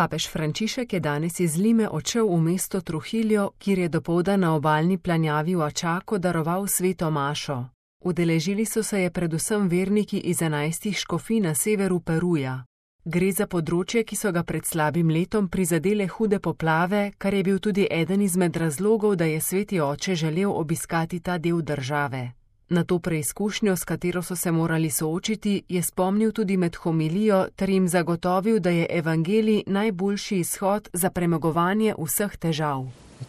Papež Frančišek je danes iz Lime odšel v mesto Trujillo, kjer je dopoldan na obalni planjavi v Ačaku daroval sveto mašo. Udeležili so se je predvsem verniki iz 11 škofij na severu Peruja. Gre za področje, ki so ga pred slabim letom prizadele hude poplave, kar je bil tudi eden izmed razlogov, da je sveti oče želel obiskati ta del države. Na to preizkušnjo, s katero so se morali soočiti, je spomnil tudi med homilijo ter jim zagotovil, da je evangelij najboljši izhod za premagovanje vseh težav.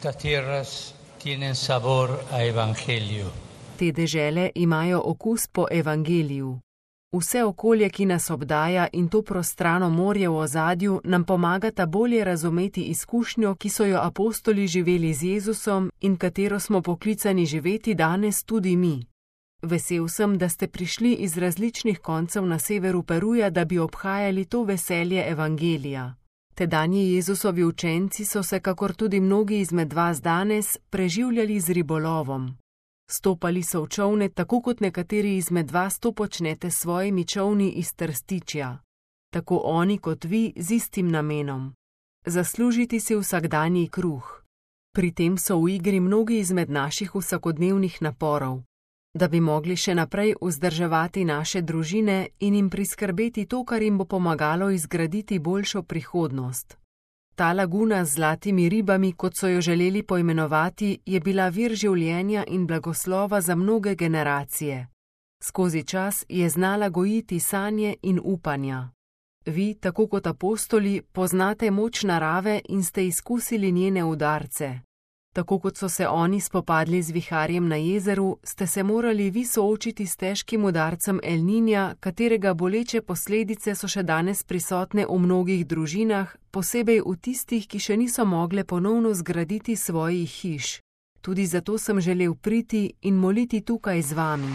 Te dežele imajo okus po evangeliju. Vse okolje, ki nas obdaja, in to prostrano morje v ozadju nam pomagata bolje razumeti izkušnjo, ki so jo apostoli živeli z Jezusom in katero smo poklicani živeti danes tudi mi. Vesel sem, da ste prišli iz različnih koncev na severu Peruja, da bi obhajali to veselje evangelija. Tedanji Jezusovi učenci so se, kakor tudi mnogi izmed vas danes, preživljali z ribolovom. Stopali so v čolne, tako kot nekateri izmed vas to počnete s svojimi čolni iz trstičja. Tako oni kot vi z istim namenom. Zaslužiti si vsakdanji kruh. Pri tem so v igri mnogi izmed naših vsakodnevnih naporov. Da bi mogli še naprej vzdrževati naše družine in jim priskrbeti to, kar jim bo pomagalo izgraditi boljšo prihodnost. Ta laguna z zlatimi ribami, kot so jo želeli poimenovati, je bila vir življenja in blagoslova za mnoge generacije. Skozi čas je znala gojiti sanje in upanja. Vi, tako kot apostoli, poznate moč narave in ste izkusili njene udarce. Tako kot so se oni spopadli z viharjem na jezeru, ste se morali vi soočiti s težkim udarcem El Niña, katerega boleče posledice so še danes prisotne v mnogih družinah, posebej v tistih, ki še niso mogle ponovno zgraditi svojih hiš. Tudi zato sem želel priti in moliti tukaj z vami.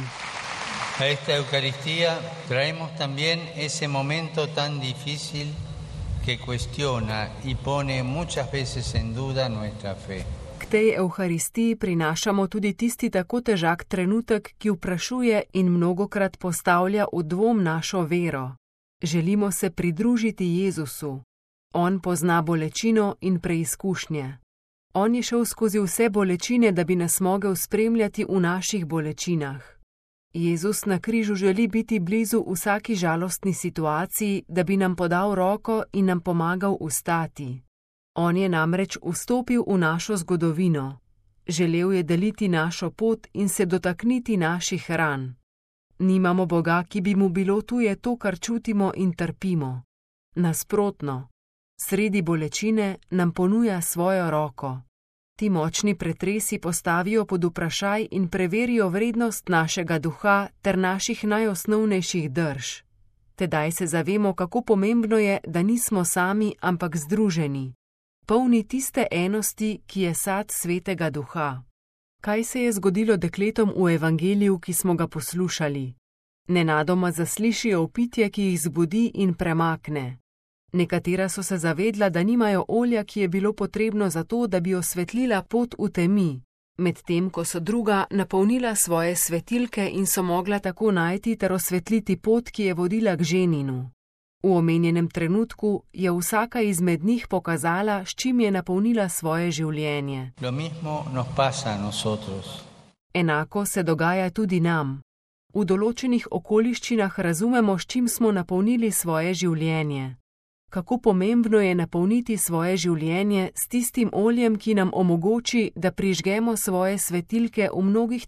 A esta Eucaristía traemos también ese momento tan difícil que cuestiona y pone muchas veces en duda nuestra fe. K tej Evharistiji prinašamo tudi tisti tako težak trenutek, ki vprašuje in mnogokrat postavlja v dvom našo vero. Želimo se pridružiti Jezusu. On pozna bolečino in preizkušnje. On je šel skozi vse bolečine, da bi nas mogel spremljati v naših bolečinah. Jezus na križu želi biti blizu vsaki žalostni situaciji, da bi nam podal roko in nam pomagal vstati. On je namreč vstopil v našo zgodovino. Želel je deliti našo pot in se dotakniti naših ran. Nimamo Boga, ki bi mu bilo tuje to, kar čutimo in trpimo. Nasprotno, sredi bolečine nam ponuja svojo roko. Ti močni pretresi postavijo pod vprašaj in preverijo vrednost našega duha ter naših najosnovnejših drž. Tedaj se zavemo, kako pomembno je, da nismo sami, ampak združeni. Polni tiste enosti, ki je sad svetega duha. Kaj se je zgodilo dekletom v evangeliju, ki smo ga poslušali? Nenadoma zaslišijo vpitje, ki jih zbudi in premakne. Nekatera so se zavedla, da nimajo olja, ki je bilo potrebno za to, da bi osvetlila pot v temi, medtem ko so druga napolnila svoje svetilke in so mogla tako najti ter osvetliti pot, ki je vodila k ženinu. V omenjenem trenutku je vsaka izmed njih pokazala, s čim je napolnila svoje življenje. Enako se dogaja tudi nam. V določenih okoliščinah razumemo, s čim smo napolnili svoje življenje. Kako pomembno je napolniti svoje življenje s tistim oljem, ki nam omogoči, da prižgemo svoje svetilke v mnogih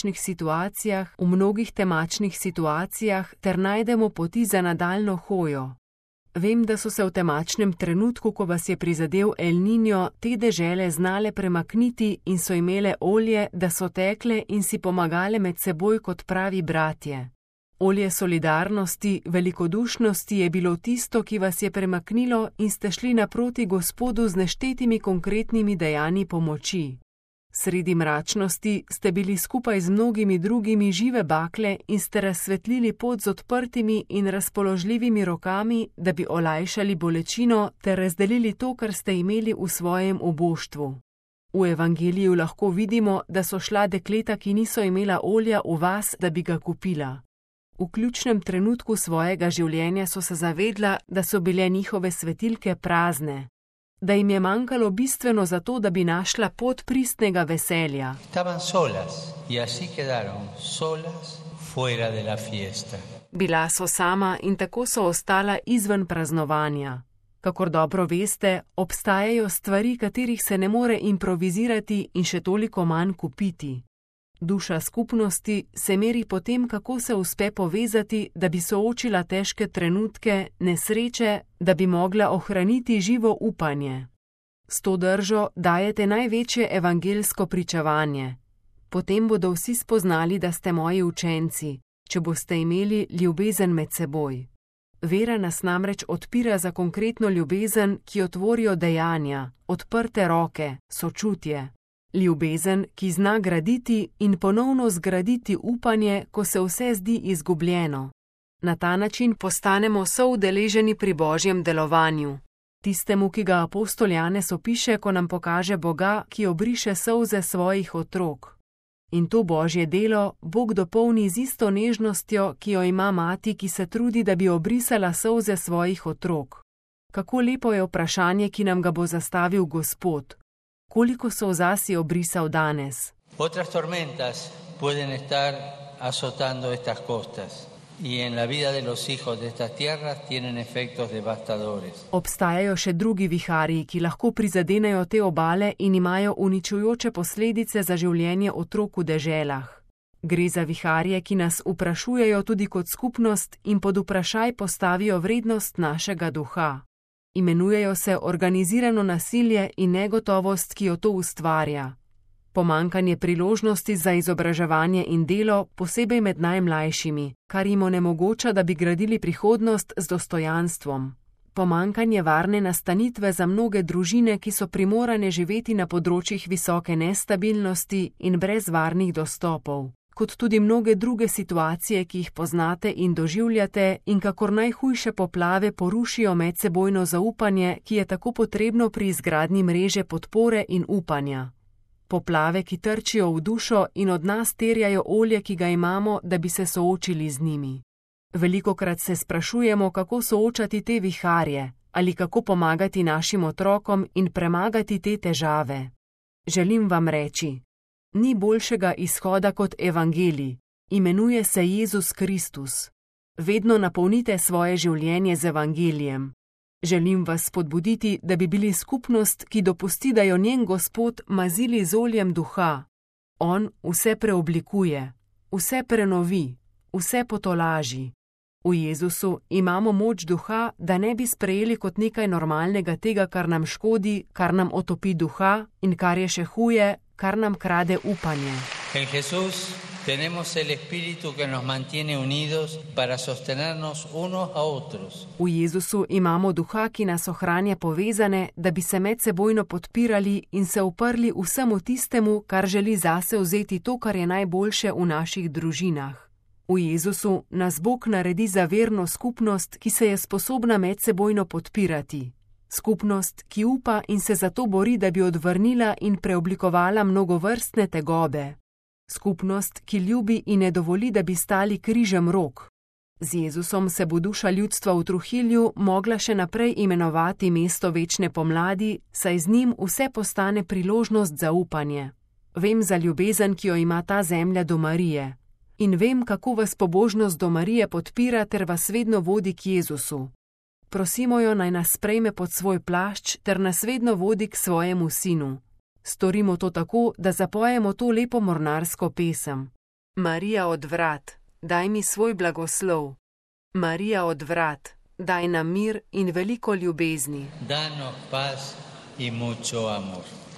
temačnih situacijah ter najdemo poti za nadaljno hojo. Vem, da so se v temačnem trenutku, ko vas je prizadel El Niño, te dežele znale premakniti in so imele olje, da so tekle in si pomagale med seboj kot pravi bratje. Olje solidarnosti, velikodušnosti je bilo tisto, ki vas je premaknilo in ste šli naproti Gospodu z neštetimi konkretnimi dejanji pomoči. Sredi mračnosti ste bili skupaj z mnogimi drugimi žive bakle in ste razsvetlili pot z odprtimi in razpoložljivimi rokami, da bi olajšali bolečino ter razdelili to, kar ste imeli v svojem uboštvu. V evangeliju lahko vidimo, da so šla dekleta, ki niso imela olja, v vas, da bi ga kupila. V ključnem trenutku svojega življenja so se zavedla, da so bile njihove svetilke prazne, da jim je manjkalo bistveno za to, da bi našla pot pristnega veselja. Estaban solas y así quedaron solas fuera de la fiesta. Bila so sama in tako so ostala izven praznovanja. Kakor dobro veste, obstajajo stvari, katerih se ne more improvizirati in še toliko manj kupiti. Duša skupnosti se meri po tem, kako se uspe povezati, da bi soočila težke trenutke, nesreče, da bi mogla ohraniti živo upanje. S to držo dajete največje evangelsko pričevanje. Potem bodo vsi spoznali, da ste moji učenci, če boste imeli ljubezen med seboj. Vera nas namreč odpira za konkretno ljubezen, ki otvorijo dejanja, odprte roke, sočutje. Ljubezen, ki zna graditi in ponovno zgraditi upanje, ko se vse zdi izgubljeno. Na ta način postanemo soudeleženi pri Božjem delovanju. Tistemu, ki ga apostol Janez opiše, ko nam pokaže Boga, ki obriše solze svojih otrok. In to Božje delo Bog dopolni z isto nežnostjo, ki jo ima mati, ki se trudi, da bi obrisala solze svojih otrok. Kako lepo je vprašanje, ki nam ga bo zastavil Gospod. Koliko solza si obrisal danes? Otras tormentas pueden estar azotando estas costas y en la vida de los hijos de estas tierras tienen efectos devastadores. Obstajajo še drugi viharji, ki lahko prizadenejo te obale in imajo uničujoče posledice za življenje otrok v deželah. Gre za viharje, ki nas vprašujejo tudi kot skupnost in pod vprašaj postavijo vrednost našega duha. Imenujejo se organizirano nasilje in negotovost, ki jo to ustvarja. Pomanjkanje priložnosti za izobraževanje in delo, posebej med najmlajšimi, kar jim onemogoča, da bi gradili prihodnost z dostojanstvom. Pomanjkanje varne nastanitve za mnoge družine, ki so primorane živeti na področjih visoke nestabilnosti in brez varnih dostopov, kot tudi mnoge druge situacije, ki jih poznate in doživljate in kakor najhujše poplave porušijo medsebojno zaupanje, ki je tako potrebno pri izgradnji mreže podpore in upanja. Poplave, ki trčijo v dušo in od nas terjajo olje, ki ga imamo, da bi se soočili z njimi. Velikokrat se sprašujemo, kako soočati te viharje, ali kako pomagati našim otrokom in premagati te težave. Želim vam reči, ni boljšega izhoda kot evangelij, imenuje se Jezus Kristus. Vedno napolnite svoje življenje z evangelijem. Želim vas spodbuditi, da bi bili skupnost, ki dopusti, da jo njen Gospod mazili z oljem duha. On vse preoblikuje, vse prenovi, vse potolaži. V Jezusu imamo moč duha, da ne bi sprejeli kot nekaj normalnega tega, kar nam škodi, kar nam otopi duha in kar je še huje, kar nam krade upanje. En Jesús tenemos el Espíritu que nos mantiene unidos para sostenernos unos a otros. V Jezusu imamo duha, ki nas ohranja povezane, da bi se medsebojno podpirali in se uprli vsemu tistemu, kar želi zase vzeti to, kar je najboljše v naših družinah. V Jezusu nas Bog naredi za verno skupnost, ki se je sposobna medsebojno podpirati. Skupnost, ki upa in se zato bori, da bi odvrnila in preoblikovala mnogovrstne tegobe. Skupnost, ki ljubi in ne dovoli, da bi stali križem rok. Z Jezusom se bo duša ljudstva v Trujillu mogla še naprej imenovati mesto večne pomladi, saj z njim vse postane priložnost za upanje. Vem za ljubezen, ki jo ima ta zemlja do Marije. In vem, kako vas pobožnost do Marije podpira ter vas vedno vodi k Jezusu. Prosimo jo, naj nas sprejme pod svoj plašč ter nas vedno vodi k svojemu sinu. Storimo to tako, da zapojemo to lepo mornarsko pesem. Marija od vrat, daj mi svoj blagoslov. Marija od vrat, daj nam mir in veliko ljubezni. Danos paz y mucho amor.